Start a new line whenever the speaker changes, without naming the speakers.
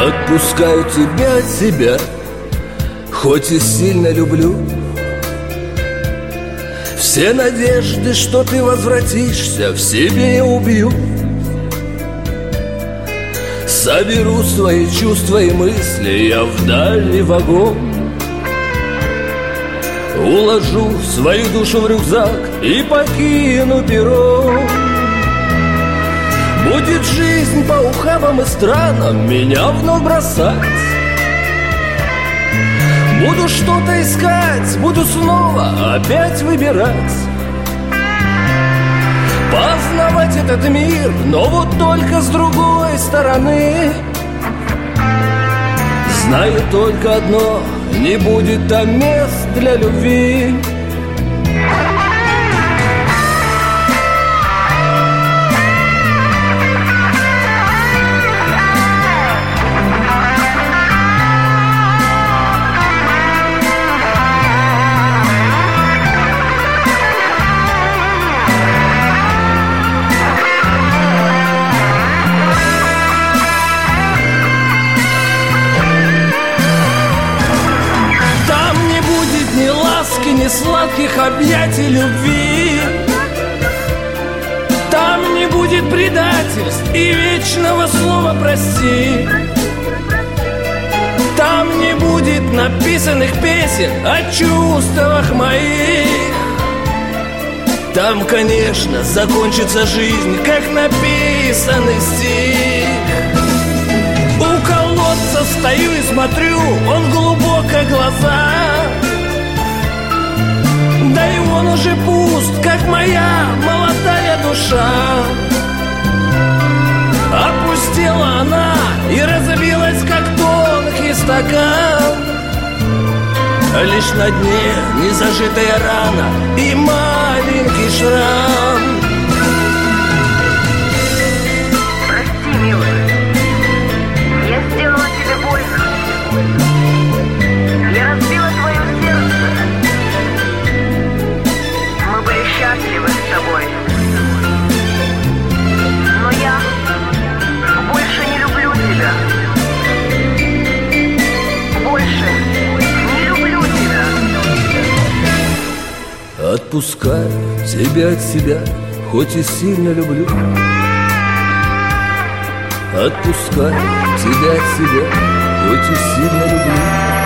Отпускаю тебя от себя, хоть и сильно люблю. Все надежды, что ты возвратишься, в себе я убью. Соберу свои чувства и мысли я в дальний вагон, уложу свою душу в рюкзак и покину перрон. Будет жизнь по ухабам и странам меня вновь бросать. Буду что-то искать, буду снова опять выбирать, познавать этот мир, но вот только с другой стороны. Знаю только одно, не будет там мест для любви. Ни сладких объятий любви, там не будет предательств и вечного слова прости. Там не будет написанных песен о чувствах моих. Там, конечно, закончится жизнь, как написанный стих. У колодца стою и смотрю, он глубоко глаза. Да и он уже пуст, как моя молодая душа. Опустела она и разбилась, как тонкий стакан. Лишь на дне незажитая рана и маленький шрам.
Прости, милая, я сделала тебе больно. Я разбила твое сердце. Мы были счастливы с тобой. Но я больше не люблю тебя. Больше не люблю тебя.
Отпускаю тебя от себя, хоть и сильно люблю. Отпускаю тебя от себя, хоть и сильно люблю.